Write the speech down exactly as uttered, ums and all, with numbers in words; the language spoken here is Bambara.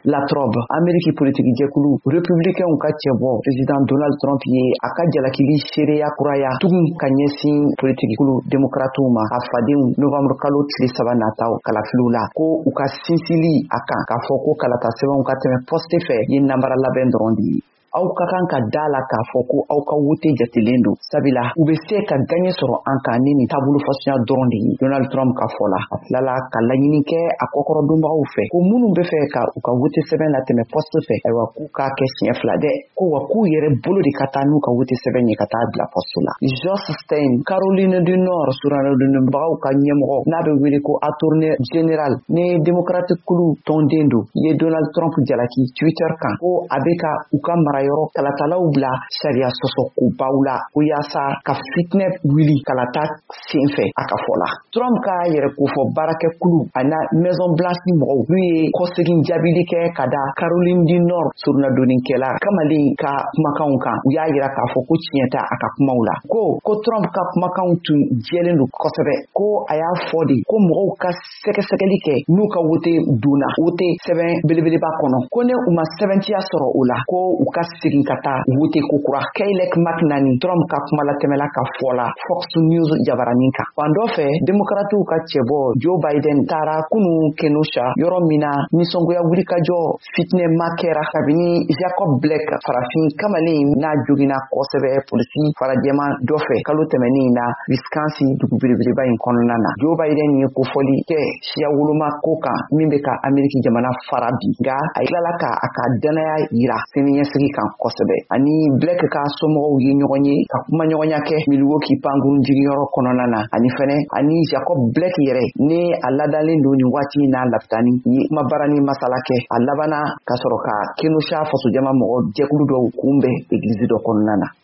la trobe Amérique politique jɛkulu républicain ka cɛbɔ président Donald Trump ye a ka jalakili seereya kuraya tugun ka ɲɛsin politique kulu démocrates ma a fadenw novembre kalo tile saba nataw kalafiliw la ko u ka sinsili a kan k'a fɔ ko kalata sɛbɛnw ka tɛmɛ poste fɛ ye nambara labɛn dɔrɔn de ye. Aw ka kan ka da la k'a fɔ ko aw ka wote jatelen don sabila u bɛ se ka gaɲɛ sɔrɔ an kan ni nin taabolo fasuya dɔrɔn de ye. Donald Trump ka fɔ la a tilala ka laɲini kɛ a kɔkɔrɔdonbagaw fɛ ko minnu bɛ fɛ ka u ka wote sɛbɛn latɛmɛ poste fɛ ayiwa k'u k'a kɛ siɲɛ fila dɛ ko wa k'u yɛrɛ bolo de ka taa n'u ka wote sɛbɛn ye ka taa bila poste la. Josh Stein Caroline du Nord surannadonnibagaw ka ɲɛmɔgɔ n'a bɛ wele ko attorney general ni démocratique kulu tɔnden don ye Donald Trump jalaki Twitter kan ko a bɛ ka u ka mara yɔrɔ kalatalaw bila sariya sɔsɔ ko baw la ko yaasa ka fitinɛ wuli kalata sen fɛ a ka fɔ la. Trump ka yɛrɛ kofɔ baarakɛ kulu a na Maison Blanche mɔgɔw n'u ye kɔsegin jaabili kɛ ka da Caroline du Nord surunadonnikɛla kamalen ka kumakanw kan u y'a yira k'a fɔ ko tiɲɛ tɛ a ka kumaw la ko ko Trump ka kumakanw tun jɛlen don kosɛbɛ ko a y'a fɔ de ko mɔgɔw ka sɛgɛsɛgɛli kɛ n'u ka wote donna wote sɛbɛn belebeleba kɔnɔ ko ne u ma sɛbɛntiya sɔrɔ o la ko u ka segin ka taa wote kokura. Kaylek McNanny Trump ka kuma latɛmɛla ka fɔ la Fox News jabaranin kan. Fan dɔ fɛ démocrates ka cɛbɔ Joe Biden taara kunu Kenosha yɔrɔ min na nisɔngoya wulikajɔ fitinɛma kɛra kabini Jacob Blake farafin kamalen n'a jogina kosɛbɛ polisi farajɛma dɔ fɛ kalo tɛmɛnin na Wisconsin dugu belebeleba in kɔnɔna na. Joe Biden ye kofɔli kɛ siya woloma ko kan min bɛ ka Ameriki jamana fara bi nka a tilala ka a ka danaya yira siniɲɛsigi kan kosɛbɛ. Ani Blake ka somɔgɔw ye ɲɔgɔn ye ka kuma ɲɔgɔnya kɛ Milwaukee pankurun jigiyɔrɔ kɔnɔna na ani fɛnɛ ani Jacob Blake yɛrɛ ni a ladalen don nin waati n'a lafitani ye kuma barani masala kɛ a labana ka sɔrɔ ka Kenosha fasojama mɔgɔ jɛkulu dɔw kunbɛn église dɔ kɔnɔna na.